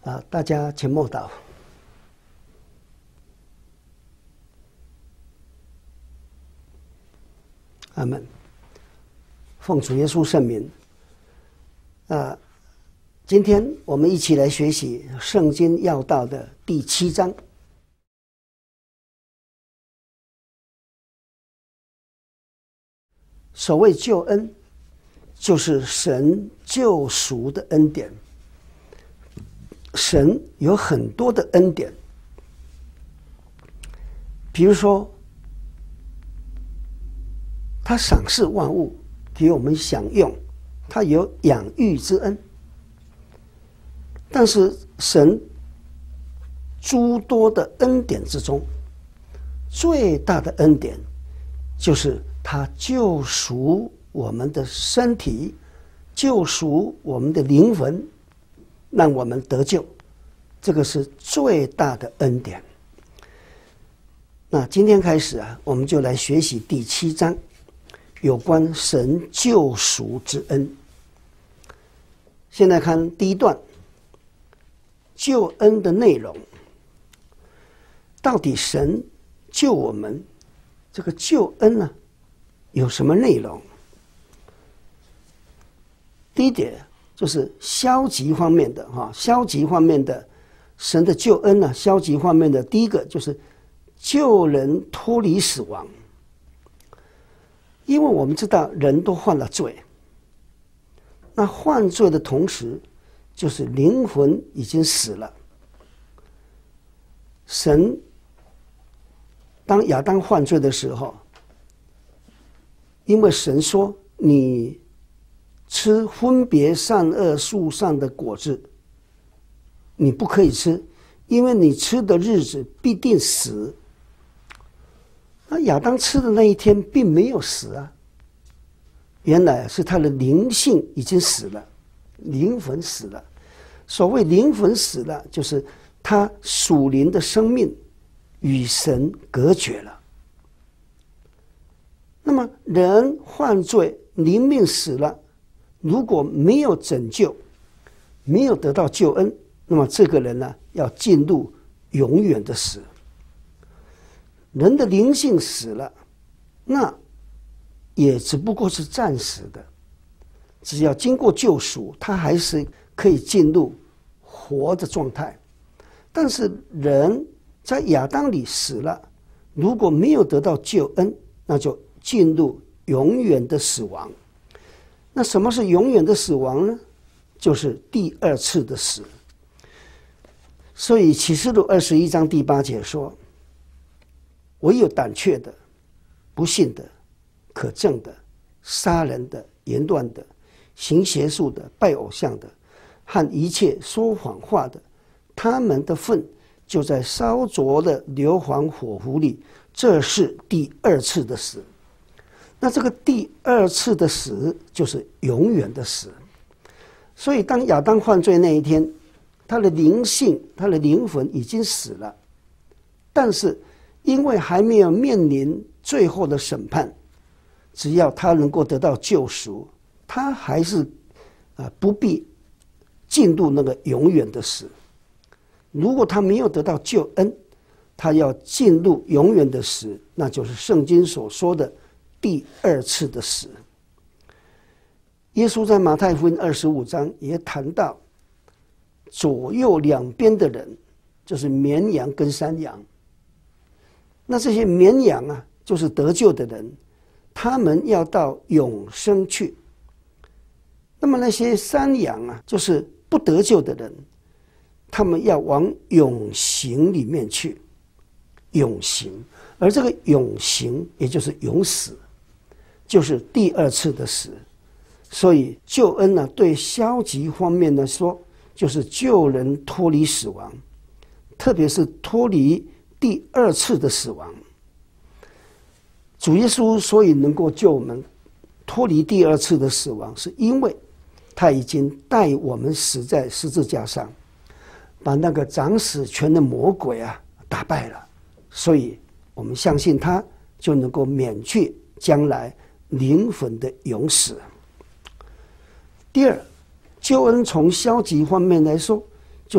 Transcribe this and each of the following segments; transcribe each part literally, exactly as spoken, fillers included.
啊，大家请默祷。阿们。奉主耶稣圣名。啊，今天我们一起来学习圣经要道的第七章。所谓救恩，就是神救赎的恩典。神有很多的恩典，比如说，他赏赐万物给我们享用，他有养育之恩。但是神诸多的恩典之中，最大的恩典就是他救赎我们的身体，救赎我们的灵魂，让我们得救，这个是最大的恩典。那今天开始啊，我们就来学习第七章，有关神救赎之恩。现在看第一段，救恩的内容。到底神救我们，这个救恩呢，有什么内容？第一点就是消极方面的哈，消极方面的神的救恩呢，消极方面的第一个就是救人脱离死亡。因为我们知道人都犯了罪，那犯罪的同时，就是灵魂已经死了。神当亚当犯罪的时候，因为神说你吃分别善恶树上的果子，你不可以吃，因为你吃的日子必定死。那亚当吃的那一天并没有死啊，原来是他的灵性已经死了，灵魂死了。所谓灵魂死了，就是他属灵的生命与神隔绝了。那么人犯罪，灵命死了，如果没有拯救，没有得到救恩，那么这个人呢，要进入永远的死。人的灵性死了，那也只不过是暂时的，只要经过救赎，他还是可以进入活的状态。但是人在亚当里死了，如果没有得到救恩，那就进入永远的死亡。那什么是永远的死亡呢？就是第二次的死。所以启示录二十一章第八节说，唯有胆怯的、不信的、可憎的、杀人的、淫乱的、行邪术的、拜偶像的，和一切说谎话的，他们的份就在烧灼的硫磺火湖里，这是第二次的死。那这个第二次的死就是永远的死。所以当亚当犯罪那一天，他的灵性，他的灵魂已经死了，但是因为还没有面临最后的审判，只要他能够得到救赎，他还是啊不必进入那个永远的死。如果他没有得到救恩，他要进入永远的死，那就是圣经所说的第二次的死。耶稣在马太福音二十五章也谈到，左右两边的人就是绵羊跟山羊。那这些绵羊啊，就是得救的人，他们要到永生去。那么那些山羊啊，就是不得救的人，他们要往永刑里面去。永刑，而这个永刑也就是永死，就是第二次的死。所以救恩呢，对消极方面来说，就是救人脱离死亡，特别是脱离第二次的死亡。主耶稣所以能够救我们脱离第二次的死亡，是因为他已经带我们死在十字架上，把那个掌死权的魔鬼啊打败了。所以我们相信他，就能够免去将来灵魂的永死。第二，救恩从消极方面来说，就是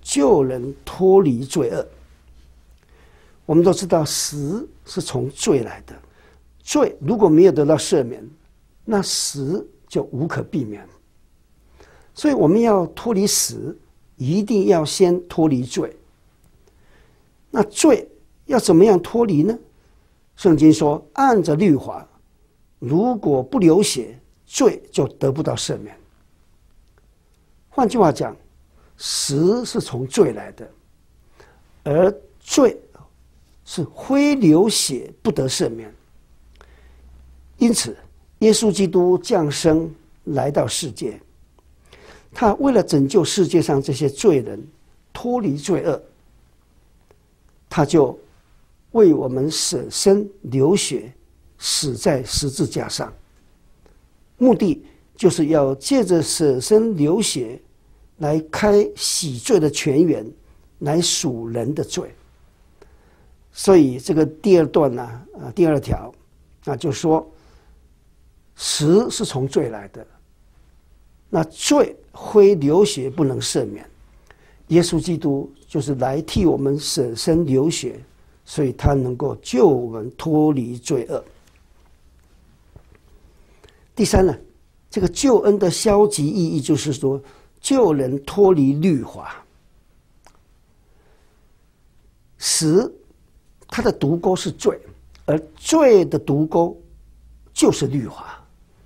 救人脱离罪恶。我们都知道死是从罪来的，罪如果没有得到赦免，那死就无可避免。所以我们要脱离死，一定要先脱离罪。那罪要怎么样脱离呢？圣经说，按着律法，如果不流血，罪就得不到赦免。换句话讲，死是从罪来的，而罪是非流血不得赦免。因此耶稣基督降生来到世界，他为了拯救世界上这些罪人脱离罪恶，他就为我们舍身流血，死在十字架上，目的就是要借着舍身流血来开洗罪的泉源，来赎人的罪。所以这个第二段呢、啊，啊，第二条，那就说，死是从罪来的，那罪非流血不能赦免，耶稣基督就是来替我们舍身流血，所以他能够救我们脱离罪恶。第三呢，这个救恩的消极意义就是说，救人脱离律法。死它的毒钩是罪，而罪的毒钩就是律法。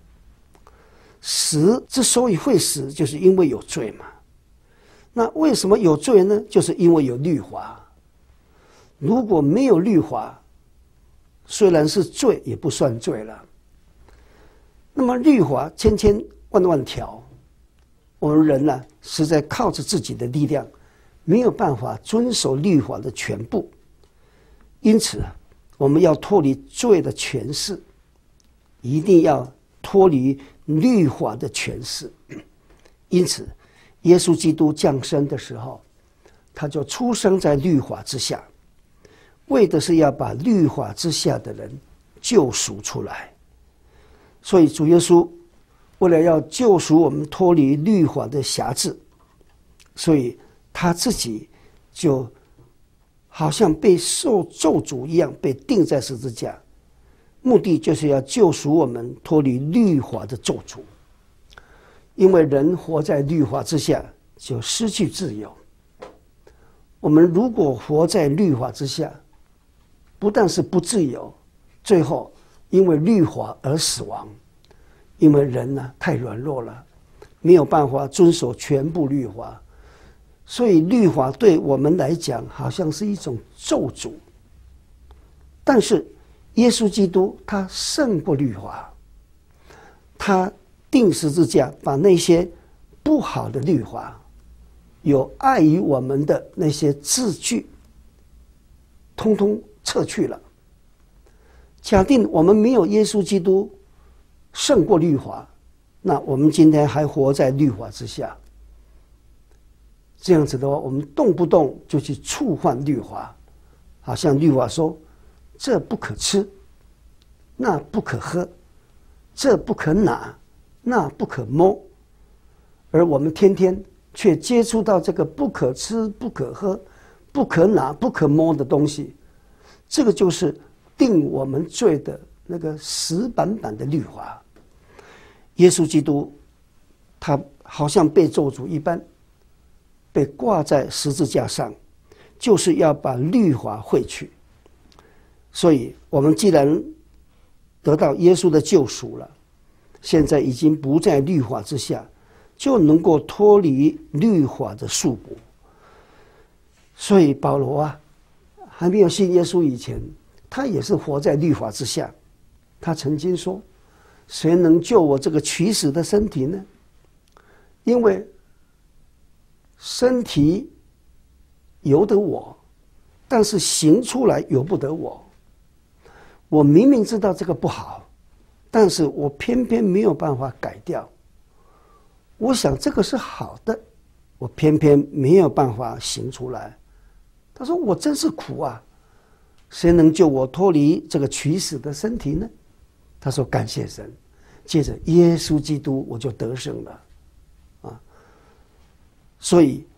死之所以会死，就是因为有罪嘛。那为什么有罪呢？就是因为有律法。如果没有律法，虽然是罪，也不算罪了。那么律法千千万万条，我们人呢、啊，实在靠着自己的力量，没有办法遵守律法的全部。因此，我们要脱离罪的权势，一定要脱离律法的权势。因此，耶稣基督降生的时候，他就出生在律法之下，为的是要把律法之下的人救赎出来。所以主耶稣为了要救赎我们脱离律法的辖制，所以他自己就好像被受咒诅一样被钉在十字架，目的就是要救赎我们脱离律法的咒诅。因为人活在律法之下，就失去自由。我们如果活在律法之下，不但是不自由，最后因为律法而死亡。因为人呢、啊、太软弱了，没有办法遵守全部律法，所以律法对我们来讲好像是一种咒诅。但是耶稣基督他胜过律法，他钉十字架，把那些不好的律法，有碍于我们的那些字句，通通撤去了。假定我们没有耶稣基督胜过律法，那我们今天还活在律法之下。这样子的话，我们动不动就去触犯律法，好像律法说这不可吃，那不可喝，这不可拿，那不可摸，而我们天天却接触到这个不可吃、不可喝、不可拿、不可摸的东西，这个就是定我们罪的那个死板板的律法。耶稣基督他好像被咒诅一般，被挂在十字架上，就是要把律法废去。所以我们既然得到耶稣的救赎了，现在已经不在律法之下，就能够脱离律法的束缚。所以保罗啊，还没有信耶稣以前，他也是活在律法之下。他曾经说，谁能救我这个取死的身体呢？因为身体由得我，但是行出来由不得我。我明明知道这个不好，但是我偏偏没有办法改掉。我想这个是好的，我偏偏没有办法行出来。他说我真是苦啊，谁能救我脱离这个取死的身体呢？他说感谢神，接着耶稣基督我就得胜了啊！所以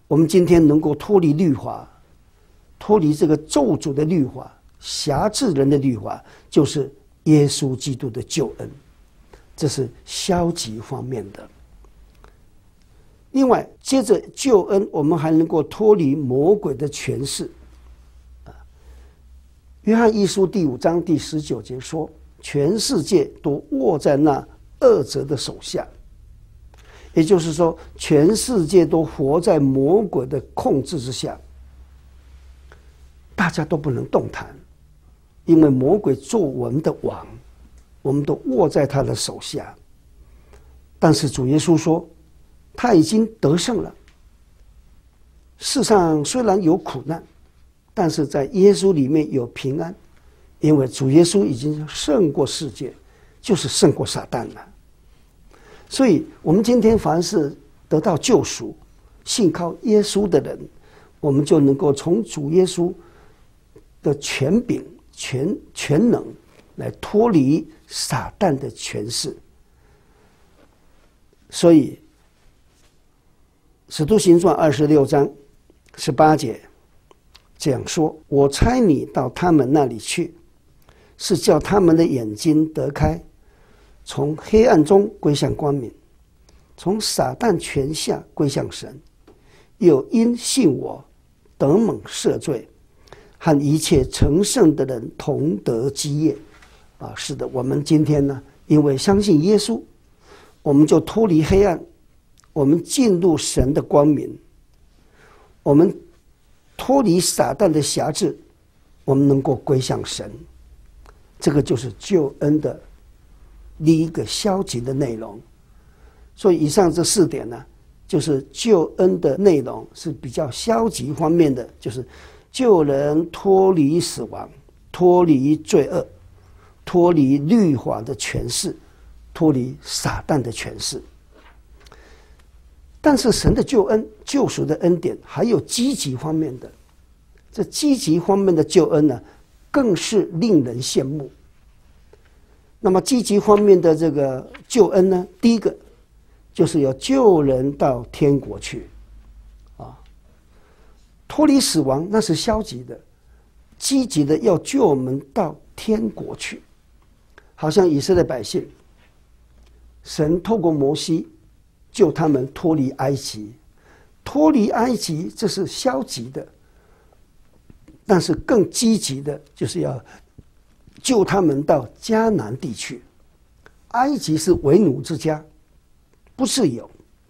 我们今天能够脱离律法，脱离这个咒诅的律法，辖制人的律法，就是耶稣基督的救恩，这是消极方面的。另外，接着救恩，我们还能够脱离魔鬼的权势。约翰一书第五章第十九节说：“全世界都握在那恶者的手下。”也就是说，全世界都活在魔鬼的控制之下，大家都不能动弹，因为魔鬼做我们的王，我们都握在他的手下。但是主耶稣说，他已经得胜了。世上虽然有苦难，但是在耶稣里面有平安，因为主耶稣已经胜过世界，就是胜过撒旦了。所以我们今天凡是得到救赎，信靠耶稣的人，我们就能够从主耶稣的权柄、全全能来脱离撒旦的权势。所以使徒行传二十六章十八节这样说：“我差你到他们那里去，是叫他们的眼睛得开，从黑暗中归向光明，从撒旦权下归向神，又因信我得蒙赦罪，和一切成圣的人同得基业。”啊，是的，我们今天呢，因为相信耶稣，我们就脱离黑暗，我们进入神的光明，我们脱离撒旦的辖制，我们能够归向神。这个就是救恩的第一个消极的内容。所以以上这四点呢，就是救恩的内容是比较消极方面的，就是救人脱离死亡，脱离罪恶，脱离律法的权势，脱离撒旦的权势。但是神的救恩、救赎的恩典还有积极方面的，这积极方面的救恩呢，更是令人羡慕。那么积极方面的这个救恩呢，第一个就是要救人到天国去，啊，脱离死亡那是消极的，积极的要救我们到天国去。好像以色列百姓，神透过摩西救他们脱离埃及，脱离埃及这是消极的，但是更积极的就是要救他们到迦南地区。埃及是为奴之家，不自由，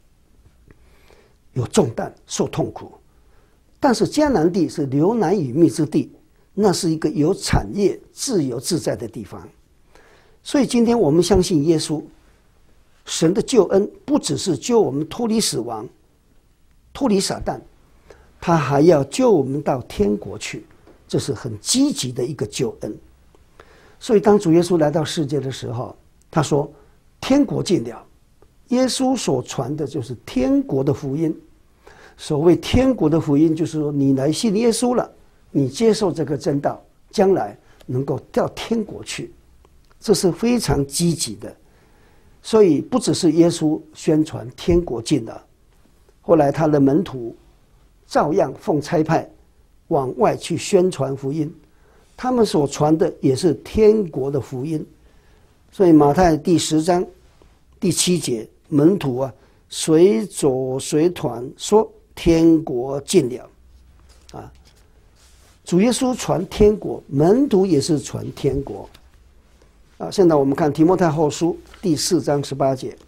有重担，受痛苦。但是迦南地是流奶与蜜之地，那是一个有产业、自由自在的地方。所以今天我们相信耶稣，神的救恩不只是救我们脱离死亡、脱离撒旦，他还要救我们到天国去，这是很积极的一个救恩。所以当主耶稣来到世界的时候，他说天国近了。耶稣所传的就是天国的福音。所谓天国的福音，就是说你来信耶稣了，你接受这个真道，将来能够到天国去，这是非常积极的。所以不只是耶稣宣传天国近了，后来他的门徒照样奉差派往外去宣传福音，他们所传的也是天国的福音。所以马太第十章第七节，门徒啊随走随传说天国近了啊，主耶稣传天国，门徒也是传天国啊。现在我们看提摩太后书第四章十八节，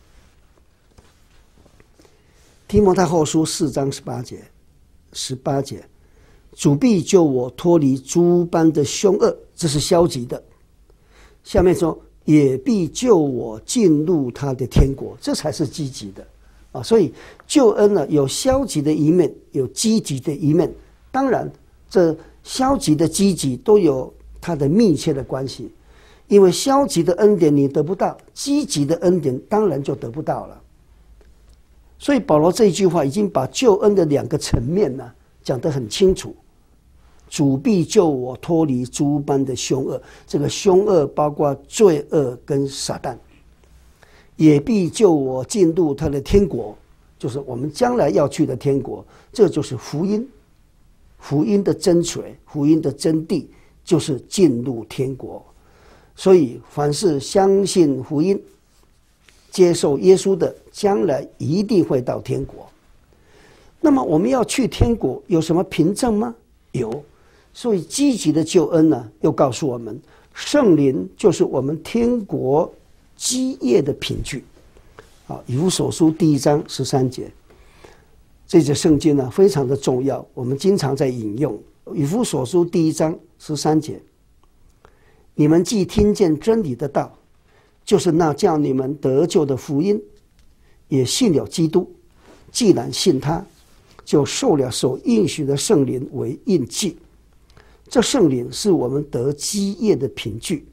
提摩太后书四章十八节，十八节，主必救我脱离诸般的凶恶，这是消极的。下面说也必救我进入他的天国，这才是积极的啊。所以救恩呢，有消极的一面，有积极的一面。当然这消极的积极都有它的密切的关系，因为消极的恩典你得不到，积极的恩典当然就得不到了。所以保罗这一句话已经把救恩的两个层面呢讲得很清楚。主必救我脱离诸般的凶恶，这个凶恶包括罪恶跟撒旦，也必救我进入他的天国， 就是我们将来要去的天国，这就是福音。福音的真髓，福音的真谛，就是进入天国。所以，凡是相信福音、接受耶稣的，将来一定会到天国。那么，我们要去天国，有什么凭证吗？有。所以，积极的救恩呢，又告诉我们，圣灵就是我们天国基业的凭据。啊，以弗所书第一章十三节。这节圣经呢非常的重要，我们经常在引用。以弗所书第一章十三节，你们既听见真理的道，就是那叫你们得救的福音，也信了基督，既然信他，就受了所应许的圣灵为印记。这圣灵是我们得基业的凭据，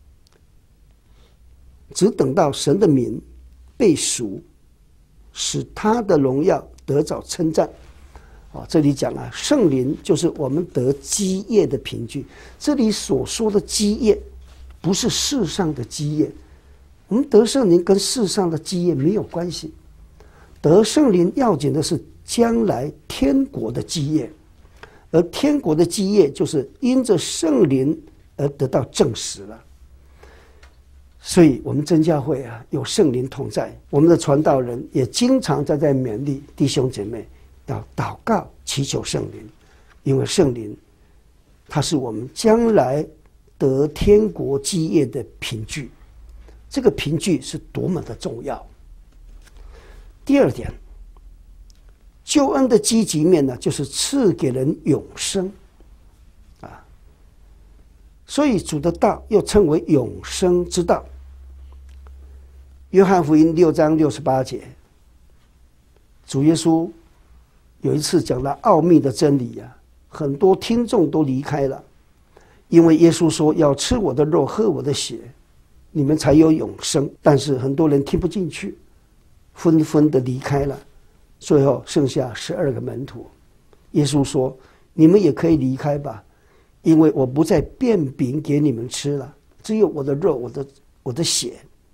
只等到神的名被赎，使他的荣耀得着称赞。哦，这里讲啊，圣灵就是我们得基业的凭据。这里所说的基业，不是世上的基业。我们得圣灵跟世上的基业没有关系。得圣灵要紧的是将来天国的基业，而天国的基业就是因着圣灵而得到证实了。所以我们真教会啊，有圣灵同在，我们的传道人也经常在在勉励弟兄姐妹要祷告祈求圣灵，因为圣灵它是我们将来得天国基业的凭据，这个凭据是多么的重要。第二点，救恩的积极面呢，就是赐给人永生啊，所以主的道又称为永生之道。约翰福音六章六十八节，主耶稣有一次讲了奥秘的真理啊，很多听众都离开了，因为耶稣说要吃我的肉喝我的血，你们才有永生。但是很多人听不进去，纷纷的离开了，最后剩下十二个门徒。耶稣说，你们也可以离开吧，因为我不再变饼给你们吃了，只有我的肉我的我的血。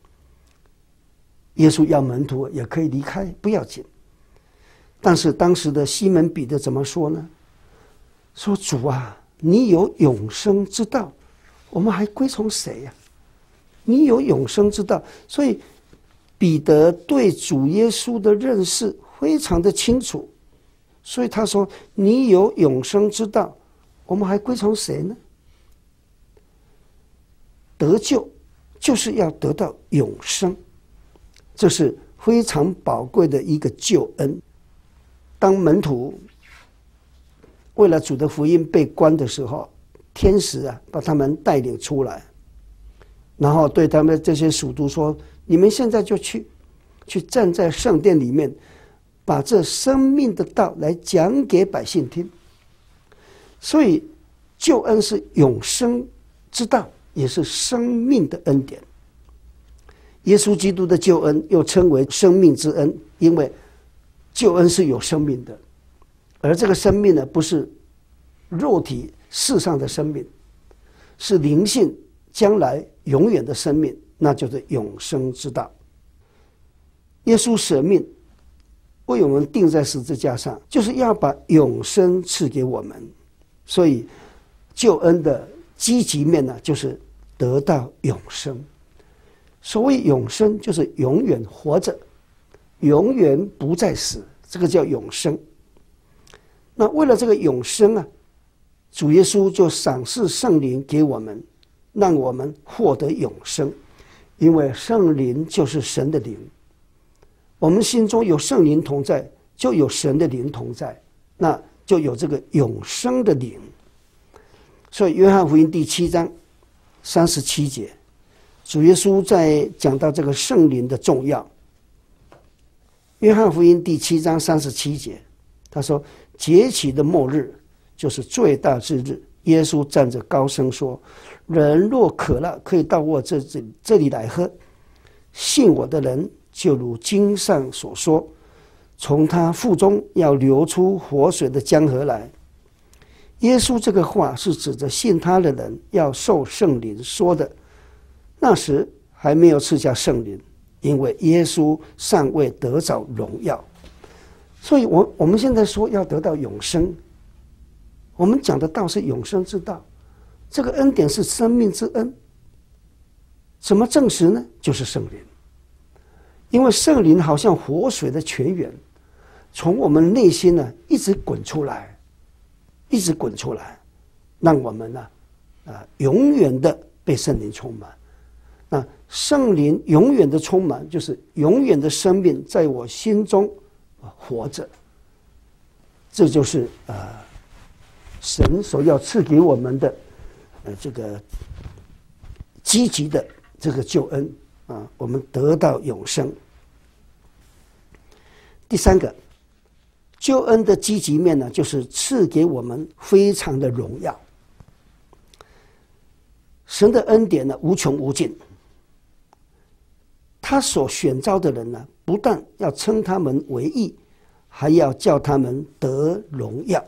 耶稣要门徒也可以离开，不要紧。但是当时的西门彼得怎么说呢？说，主啊，你有永生之道，我们还归从谁呀？你有永生之道。所以彼得对主耶稣的认识非常的清楚，所以他说，你有永生之道，我们还归从谁呢？得救就是要得到永生，这是非常宝贵的一个救恩。当门徒为了主的福音被关的时候，天使啊把他们带领出来，然后对他们这些属徒说，你们现在就去去站在圣殿里面，把这生命的道来讲给百姓听。所以救恩是永生之道，也是生命的恩典。耶稣基督的救恩又称为生命之恩，因为救恩是有生命的，而这个生命呢，不是肉体世上的生命，是灵性将来永远的生命，那就是永生之道。耶稣舍命为我们钉在十字架上，就是要把永生赐给我们。所以救恩的积极面呢，就是得到永生。所谓永生，就是永远活着，永远不再死，这个叫永生。那为了这个永生啊，主耶稣就赏赐圣灵给我们，让我们获得永生。因为圣灵就是神的灵，我们心中有圣灵同在，就有神的灵同在，那就有这个永生的灵。所以约翰福音第七章三十七节，主耶稣在讲到这个圣灵的重要。约翰福音第七章三十七节，他说，节期的末日就是最大之日，耶稣站着高声说，人若渴了，可以到我这这里来喝，信我的人就如经上所说，从他腹中要流出活水的江河来。耶稣这个话是指着信他的人要受圣灵说的。那时还没有赐下圣灵，因为耶稣尚未得着荣耀。 所以我我们现在说要得到永生，我们讲的道是永生之道，这个恩典是生命之恩。怎么证实呢？就是圣灵，因为圣灵好像活水的泉源，从我们内心呢一直滚出来，一直滚出来，让我们呢啊永远的被圣灵充满。那圣灵永远的充满，就是永远的生命在我心中活着。这就是呃神所要赐给我们的呃这个积极的这个救恩啊，我们得到永生。第三个，救恩的积极面呢，就是赐给我们非常的荣耀。神的恩典呢无穷无尽，他所选召的人呢，不但要称他们为义，还要叫他们得荣耀。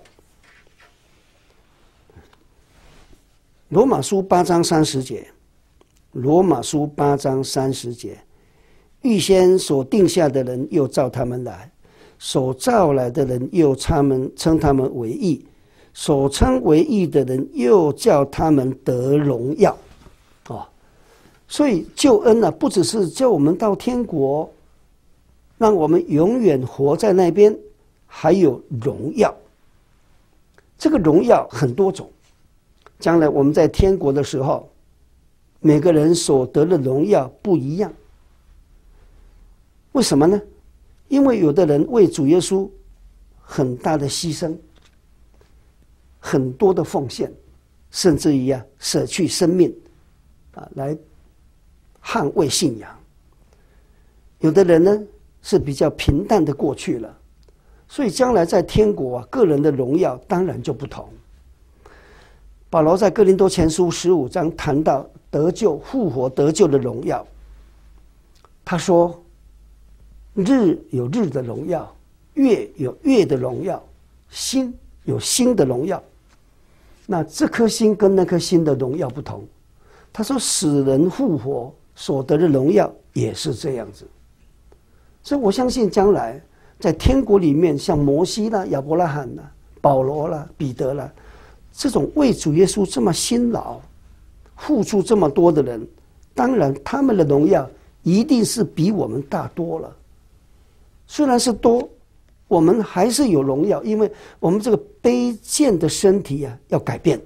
罗马书八章三十节，罗马书八章三十节，预先所定下的人又召他们来，所召来的人又他们称他们为义，所称为义的人又叫他们得荣耀。哦，所以救恩呢、啊，不只是叫我们到天国，让我们永远活在那边，还有荣耀。这个荣耀很多种，将来我们在天国的时候，每个人所得的荣耀不一样。为什么呢？因为有的人为主耶稣很大的牺牲，很多的奉献，甚至于啊舍去生命啊来捍卫信仰。有的人呢是比较平淡的过去了，所以将来在天国啊，个人的荣耀当然就不同。保罗在哥林多前书十五章谈到得救、复活得救的荣耀，他说日有日的荣耀，月有月的荣耀，星有星的荣耀。那这颗星跟那颗星的荣耀不同。他说死人复活所得的荣耀也是这样子。所以我相信将来在天国里面，像摩西啦、亚伯拉罕啦、保罗啦、彼得啦，这种为主耶稣这么辛劳付出这么多的人，当然他们的荣耀一定是比我们大多了。虽然是多，我们还是有荣耀，因为我们这个卑贱的身体啊要改变。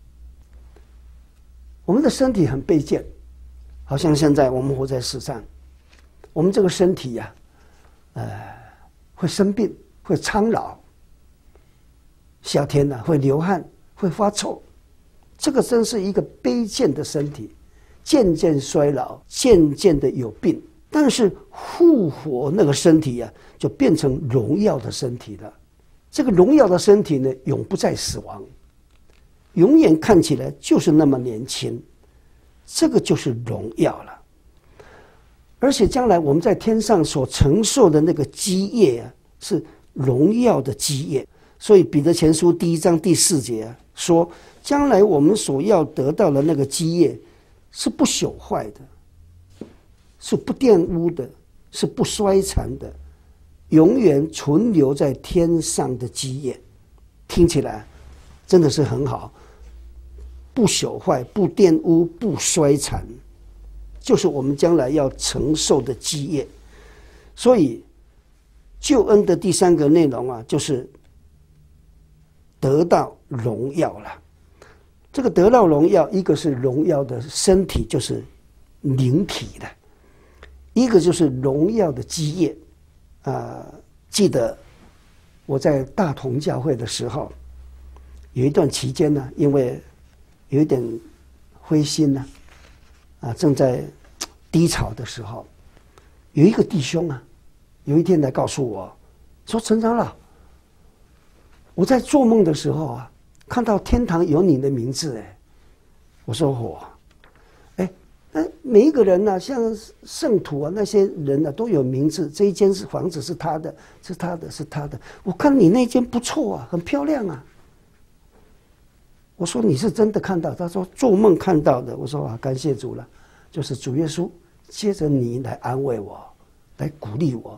我们的身体很卑贱，好像现在我们活在世上，我们这个身体呀、啊，呃，会生病，会苍老，夏天呢、啊、会流汗，会发臭，这个真是一个卑贱的身体，渐渐衰老，渐渐的有病。但是复活那个身体啊，就变成荣耀的身体了。这个荣耀的身体呢，永不再死亡，永远看起来就是那么年轻，这个就是荣耀了。而且将来我们在天上所承受的那个基业啊，是荣耀的基业。所以彼得前书第一章第四节啊，说将来我们所要得到的那个基业是不朽坏的，是不玷污的，是不衰残的，永远存留在天上的基业。听起来真的是很好，不朽坏，不玷污，不衰残，就是我们将来要承受的基业。所以救恩的第三个内容啊，就是得到荣耀了。这个得到荣耀，一个是荣耀的身体，就是灵体的，一个就是荣耀的基业。啊、呃，记得我在大同教会的时候，有一段期间呢，因为有一点灰心呢、啊，啊，正在低潮的时候，有一个弟兄啊，有一天来告诉我说：“陈长老，我在做梦的时候啊，看到天堂有你的名字。”哎，我说我，哎，那每一个人呢、啊，像圣徒啊，那些人呢、啊，都有名字。这一间是房子是他的，是他的，是他的。我看你那间不错啊，很漂亮啊。我说你是真的看到？他说做梦看到的。我说啊，感谢主了，就是主耶稣接着你来安慰我，来鼓励我。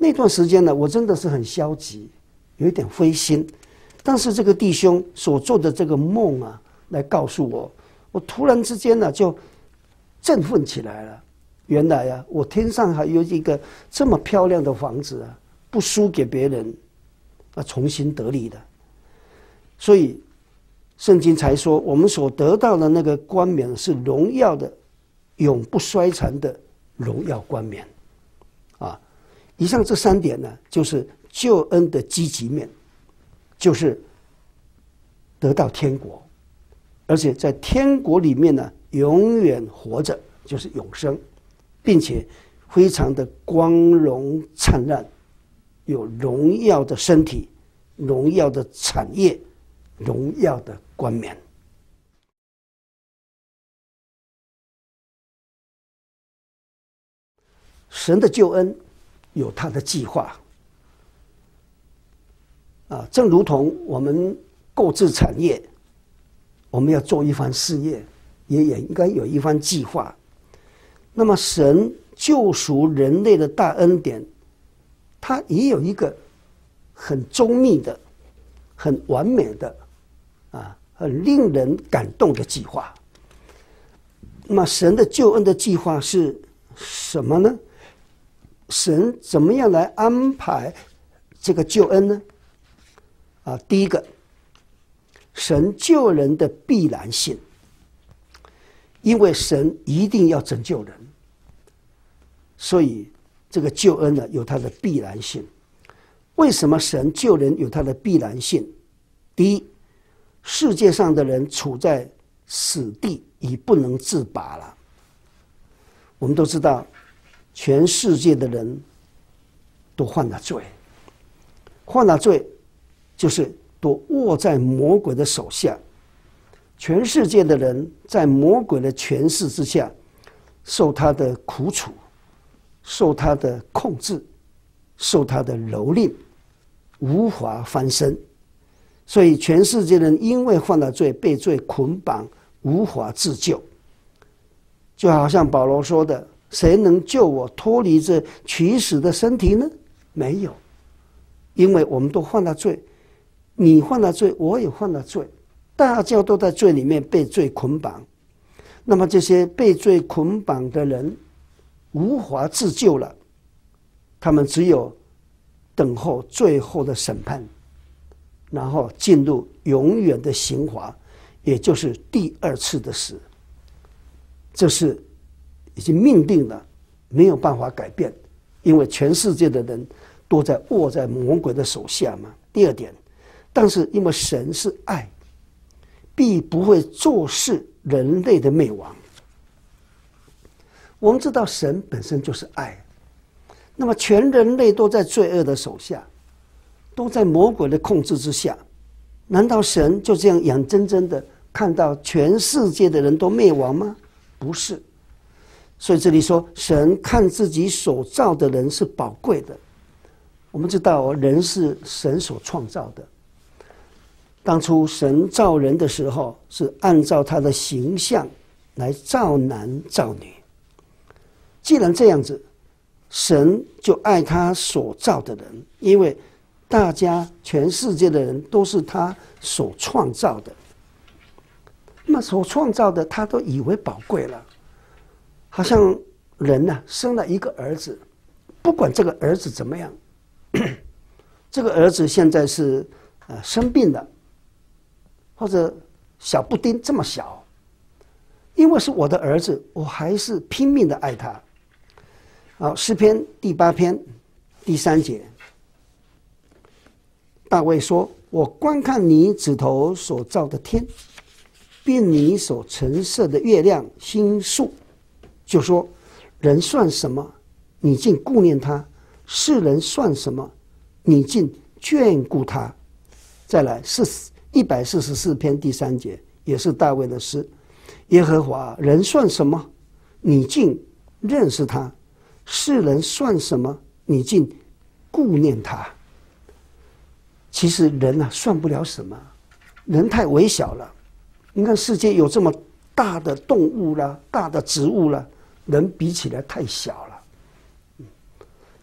那段时间呢，我真的是很消极，有一点灰心。但是这个弟兄所做的这个梦啊，来告诉我，我突然之间呢就振奋起来了。原来啊，我天上还有一个这么漂亮的房子啊，不输给别人，啊，重新得力的。所以圣经才说，我们所得到的那个冠冕是荣耀的、永不衰残的荣耀冠冕。啊，以上这三点呢，就是救恩的积极面，就是得到天国，而且在天国里面呢，永远活着，就是永生，并且非常的光荣灿烂，有荣耀的身体、荣耀的产业、荣耀的冠冕。神的救恩有他的计划啊，正如同我们购置产业，我们要做一番事业，也也应该有一番计划。那么神救赎人类的大恩典，它也有一个很周密的、很完美的啊，很令人感动的计划。那么神的救恩的计划是什么呢？神怎么样来安排这个救恩呢？啊，第一个，神救人的必然性，因为神一定要拯救人，所以这个救恩呢有它的必然性。为什么神救人有它的必然性？第一，世界上的人处在死地已不能自拔了。我们都知道，全世界的人都犯了罪，犯了罪就是都握在魔鬼的手下。全世界的人在魔鬼的权势之下，受他的苦楚，受他的控制，受他的蹂躏，无法翻身。所以全世界人因为犯了罪，被罪捆绑，无法自救。就好像保罗说的，谁能救我脱离这取死的身体呢？没有，因为我们都犯了罪，你犯了罪，我也犯了罪，大家都在罪里面被罪捆绑。那么这些被罪捆绑的人无法自救了，他们只有等候最后的审判，然后进入永远的刑罚，也就是第二次的死。这是已经命定了，没有办法改变，因为全世界的人都在握在魔鬼的手下嘛。第二点，但是因为神是爱，必不会坐视人类的灭亡。我们知道神本身就是爱，那么全人类都在罪恶的手下，都在魔鬼的控制之下，难道神就这样眼睁睁的看到全世界的人都灭亡吗？不是。所以这里说，神看自己所造的人是宝贵的。我们知道人是神所创造的，当初神造人的时候是按照他的形象来造男造女。既然这样子，神就爱他所造的人，因为大家全世界的人都是他所创造的，那么所创造的他都以为宝贵了。好像人呢、啊、生了一个儿子，不管这个儿子怎么样，这个儿子现在是呃生病了，或者小布丁这么小，因为是我的儿子，我还是拼命的爱他。好，诗篇第八篇第三节，大卫说：“我观看你指头所造的天，并你所陈设的月亮星宿。”就说人算什么，你竟顾念他；世人算什么，你竟眷顾他。再来是一百四十四篇第三节，也是大卫的诗：耶和华，人算什么，你竟认识他；世人算什么，你竟顾念他。其实人啊，算不了什么，人太微小了。你看世界有这么大的动物啦，大的植物啦，人比起来太小了。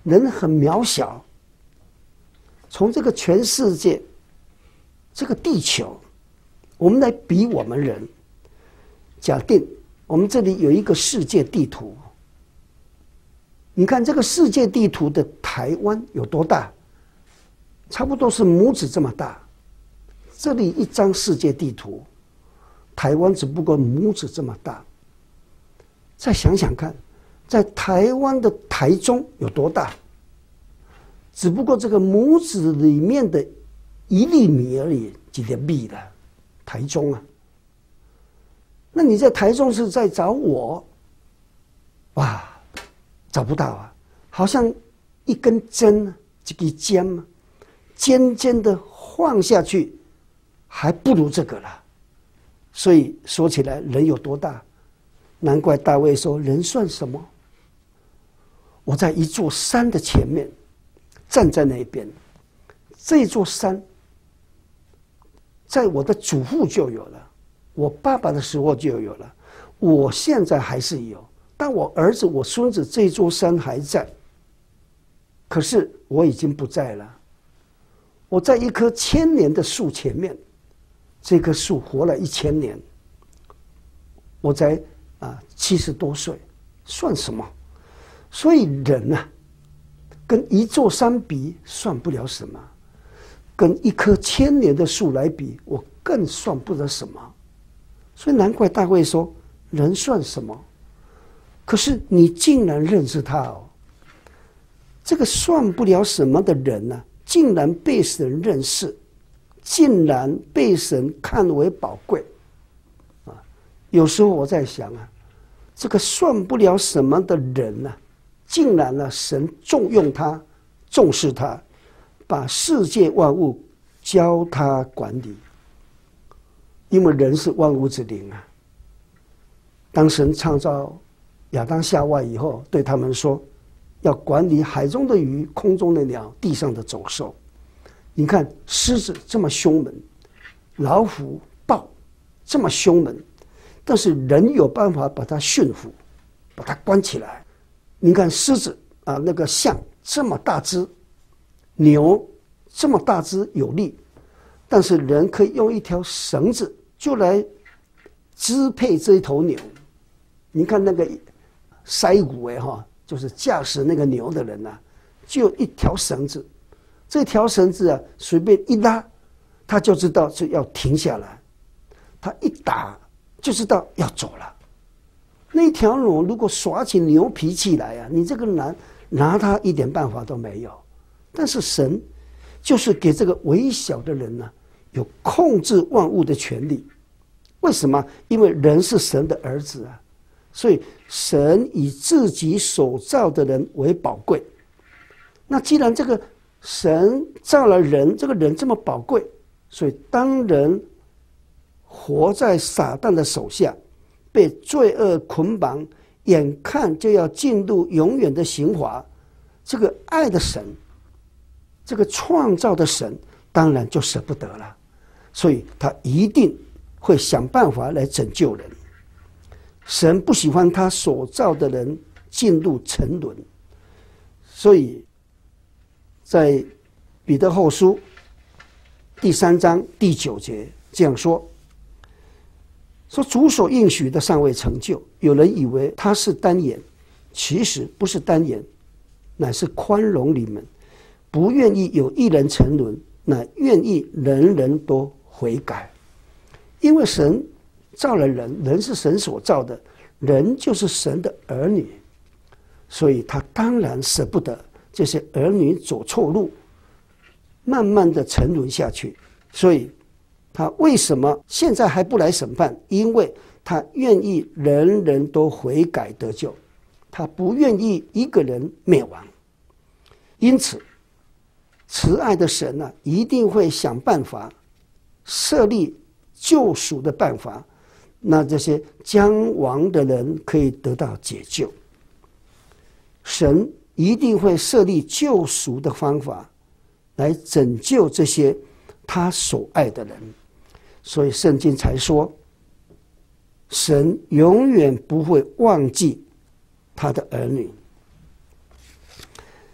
人很渺小。从这个全世界，这个地球，我们来比我们人。假定我们这里有一个世界地图，你看这个世界地图的台湾有多大？差不多是拇指这么大。这里一张世界地图，台湾只不过拇指这么大。再想想看，在台湾的台中有多大？只不过这个拇指里面的一粒米而已，几点米的台中啊？那你在台中是在找我？哇，找不到啊！好像一根针，这个尖嘛，尖尖的晃下去，还不如这个了。所以说起来，人有多大？难怪大卫说：“人算什么？”我在一座山的前面。站在那边，这座山，在我的祖父就有了，我爸爸的时候就有了，我现在还是有，但我儿子、我孙子这座山还在，可是我已经不在了。我在一棵千年的树前面，这棵树活了一千年，我才啊七十多岁，算什么？所以人啊。跟一座山比，算不了什么；跟一棵千年的树来比，我更算不得什么。所以难怪大卫说：“人算什么？”可是你竟然认识他哦！这个算不了什么的人呢、啊，竟然被神认识，竟然被神看为宝贵啊！有时候我在想啊，这个算不了什么的人呢、啊。竟然呢，神重用他，重视他，把世界万物交他管理。因为人是万物之灵啊。当神创造亚当夏娃以后，对他们说，要管理海中的鱼、空中的鸟、地上的走兽。你看，狮子这么凶猛，老虎、豹这么凶猛，但是人有办法把它驯服，把它关起来。你看狮子啊，那个象这么大只，牛这么大只有力，但是人可以用一条绳子就来支配这一头牛。你看那个塞古哎哈，就是驾驶那个牛的人啊，就一条绳子，这条绳子啊随便一拉，他就知道是要停下来，他一打就知道要走了。那条龙如果耍起牛脾气来啊，你这个拿拿他一点办法都没有。但是神就是给这个微小的人呢、啊，有控制万物的权利。为什么？因为人是神的儿子啊，所以神以自己所造的人为宝贵。那既然这个神造了人，这个人这么宝贵，所以当人活在撒旦的手下，被罪恶捆绑，眼看就要进入永远的刑罚，这个爱的神，这个创造的神，当然就舍不得了，所以他一定会想办法来拯救人。神不喜欢他所造的人进入沉沦，所以在彼得后书第三章第九节这样说。说主所应许的尚未成就，有人以为他是单言，其实不是单言，乃是宽容你们，不愿意有一人沉沦，乃愿意人人都悔改。因为神造了人，人是神所造的，人就是神的儿女，所以他当然舍不得这些儿女走错路，慢慢的沉沦下去。所以他为什么现在还不来审判？因为他愿意人人都悔改得救，他不愿意一个人灭亡。因此慈爱的神啊，一定会想办法设立救赎的办法，那这些将亡的人可以得到解救。神一定会设立救赎的方法来拯救这些他所爱的人。所以圣经才说，神永远不会忘记他的儿女。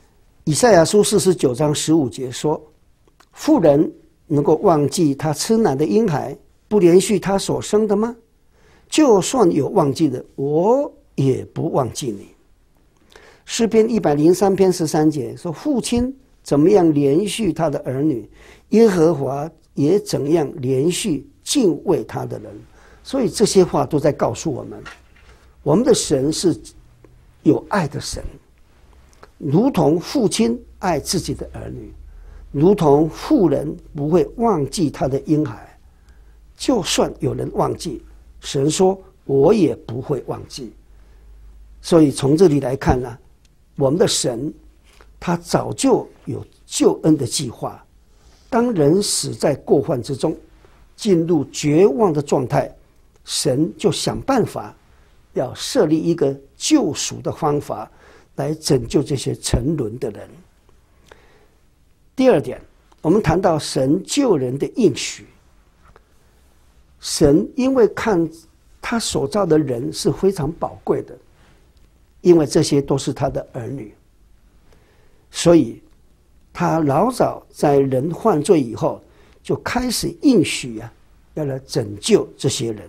以赛亚书四十九章十五节说，妇人能够忘记她吃奶的婴孩，不连续她所生的吗？就算有忘记的，我也不忘记你。诗篇一百零三篇十三节说，父亲怎么样连续他的儿女，耶和华也怎样连续敬畏他的人。所以这些话都在告诉我们，我们的神是有爱的神，如同父亲爱自己的儿女，如同妇人不会忘记他的婴孩，就算有人忘记，神说我也不会忘记。所以从这里来看呢，我们的神他早就有救恩的计划。当人死在过犯之中，进入绝望的状态，神就想办法要设立一个救赎的方法来拯救这些沉沦的人。第二点，我们谈到神救人的应许。神因为看他所造的人是非常宝贵的，因为这些都是他的儿女，所以他老早在人犯罪以后就开始应许啊，要来拯救这些人。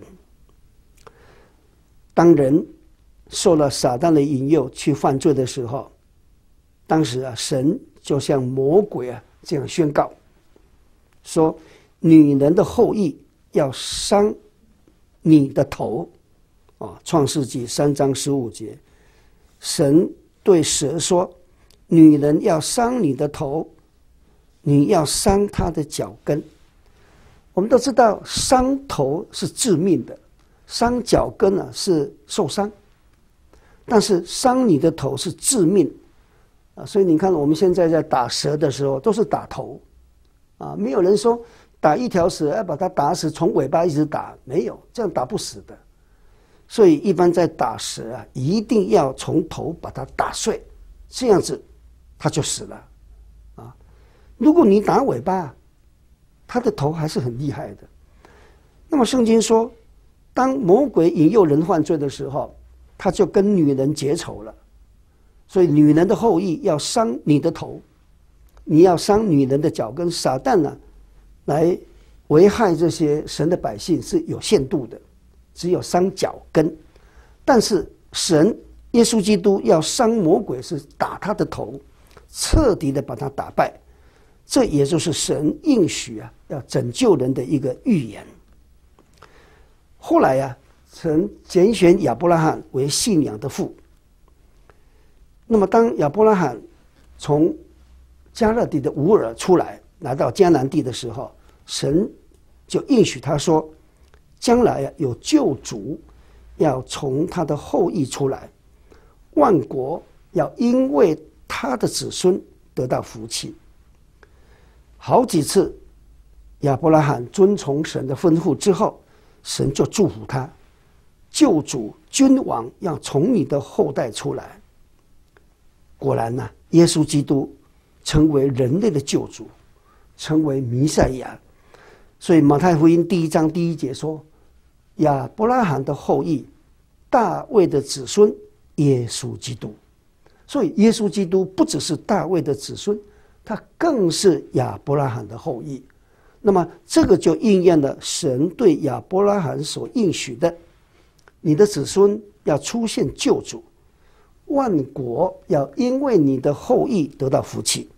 当人受了撒旦的引诱去犯罪的时候，当时啊，神就像魔鬼啊这样宣告说，女人的后裔要伤你的头啊，创世纪三章十五节，神对蛇说，女人要伤你的头，你要伤她的脚跟。我们都知道伤头是致命的，伤脚跟啊是受伤，但是伤你的头是致命啊。所以你看我们现在在打蛇的时候都是打头啊，没有人说打一条蛇要把它打死，从尾巴一直打，没有，这样打不死的。所以一般在打蛇啊，一定要从头把它打碎，这样子它就死了啊。如果你打尾巴，它的头还是很厉害的。那么圣经说，当魔鬼引诱人犯罪的时候，他就跟女人结仇了。所以女人的后裔要伤你的头，你要伤女人的脚跟。撒旦呢，来危害这些神的百姓是有限度的，只有伤脚跟。但是神耶稣基督要伤魔鬼，是打他的头，彻底的把他打败。这也就是神应许啊，要拯救人的一个预言。后来啊，神拣选亚伯拉罕为信仰的父。那么当亚伯拉罕从迦勒底的乌尔出来，来到迦南地的时候，神就应许他说，将来啊有救主要从他的后裔出来，万国要因为他的子孙得到福气。好几次亚伯拉罕遵从神的吩咐之后，神就祝福他，救主君王要从你的后代出来。果然呢、啊，耶稣基督成为人类的救主，成为弥赛亚。所以马太福音第一章第一节说，亚伯拉罕的后裔，大卫的子孙耶稣基督。所以耶稣基督不只是大卫的子孙，他更是亚伯拉罕的后裔。那么这个就应验了神对亚伯拉罕所应许的，你的子孙要出现救主，万国要因为你的后裔得到福气。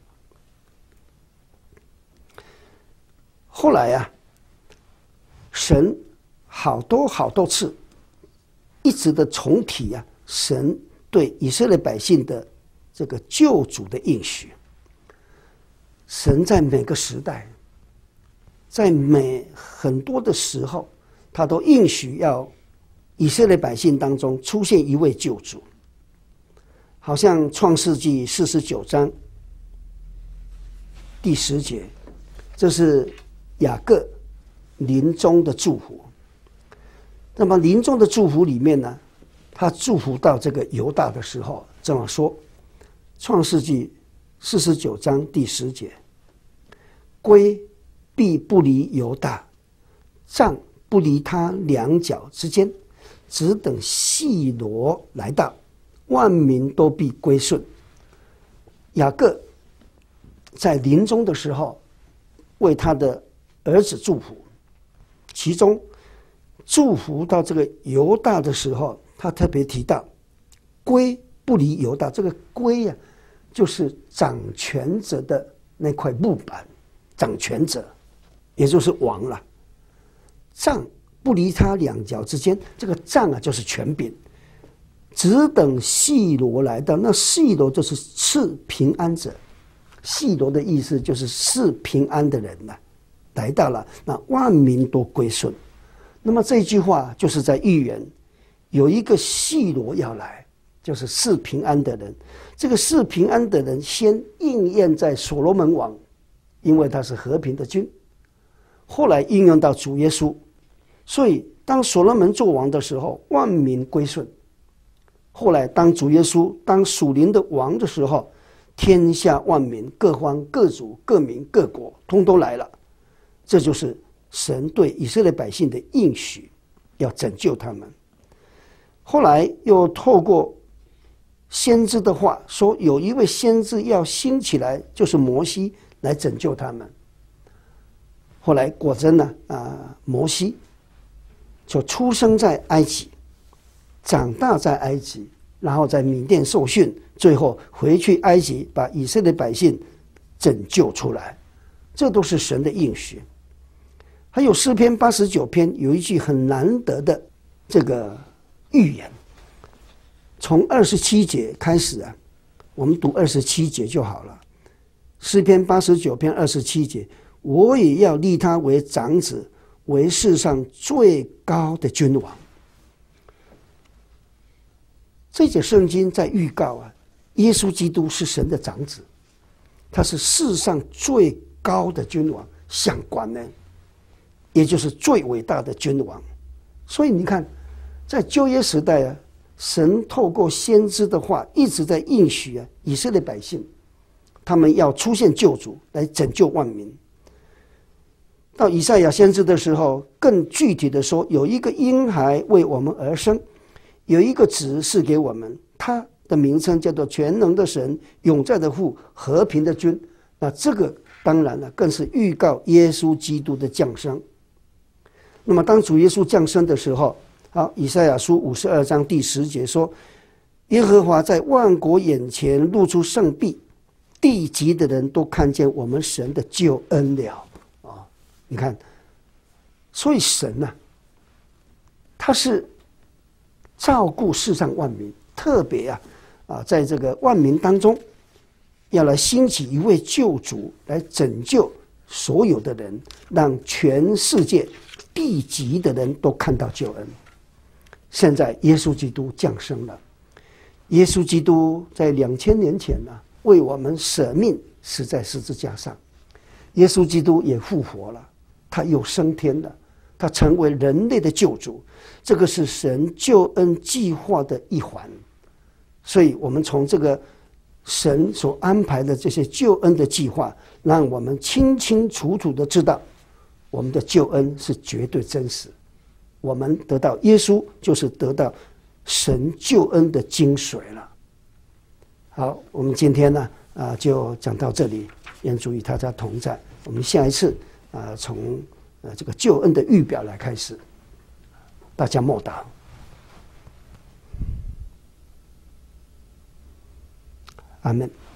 后来啊，神好多好多次一直的重提啊，神对以色列百姓的这个救主的应许。神在每个时代，在每很多的时候，他都应许要以色列百姓当中出现一位救主。好像创世纪四十九章第十节，这是雅各临终的祝福。那么临终的祝福里面呢，他祝福到这个犹大的时候，这么说，创世纪四十九章第十节，龟必不离犹大，杖不离他两脚之间，只等细罗来到，万民都必归顺。雅各在临终的时候为他的儿子祝福，其中祝福到这个犹大的时候，他特别提到归不离犹大。这个归呀、啊，就是掌权者的那块木板，掌权者也就是王了。杖不离他两脚之间，这个杖啊就是权柄，只等细罗来到。那细罗就是赐平安者，细罗的意思就是赐平安的人呐、啊，来到了，那万民都归顺。那么这句话就是在预言有一个细罗要来，就是赐平安的人。这个赐平安的人先应验在所罗门王，因为他是和平的君，后来应用到主耶稣。所以当所罗门做王的时候，万民归顺。后来当主耶稣当属灵的王的时候，天下万民各方各族各民各国通通来了。这就是神对以色列百姓的应许，要拯救他们。后来又透过先知的话说，有一位先知要兴起来，就是摩西来拯救他们。后来果真呢，啊，摩西就出生在埃及，长大在埃及，然后在缅甸受训，最后回去埃及，把以色列百姓拯救出来。这都是神的应许。还有诗篇八十九篇有一句很难得的这个预言，从二十七节开始啊，我们读二十七节就好了。诗篇八十九篇二十七节，我也要立他为长子，为世上最高的君王。这节圣经在预告啊，耶稣基督是神的长子，他是世上最高的君王，想管呢，也就是最伟大的君王。所以你看，在旧约时代啊，神透过先知的话一直在应许啊以色列百姓，他们要出现救主来拯救万民。到以赛亚先知的时候，更具体的说，有一个婴孩为我们而生，有一个子赐给我们，他的名称叫做全能的神，永在的父，和平的君。那这个当然了，更是预告耶稣基督的降生。那么当主耶稣降生的时候，好，以赛亚书五十二章第十节说，耶和华在万国眼前露出圣臂，地极的人都看见我们神的救恩了。哦，你看，所以神啊，他是照顾世上万民，特别啊啊，在这个万民当中，要来兴起一位救主来拯救所有的人，让全世界地极的人都看到救恩。现在耶稣基督降生了，耶稣基督在两千年前呢、啊，为我们舍命死在十字架上。耶稣基督也复活了，他又升天了，他成为人类的救主。这个是神救恩计划的一环。所以我们从这个神所安排的这些救恩的计划，让我们清清楚楚的知道，我们的救恩是绝对真实。我们得到耶稣，就是得到神救恩的精髓了。好，我们今天呢，啊，就讲到这里。愿主与大家同在。我们下一次啊，从呃这个救恩的预表来开始。大家默祷。阿们。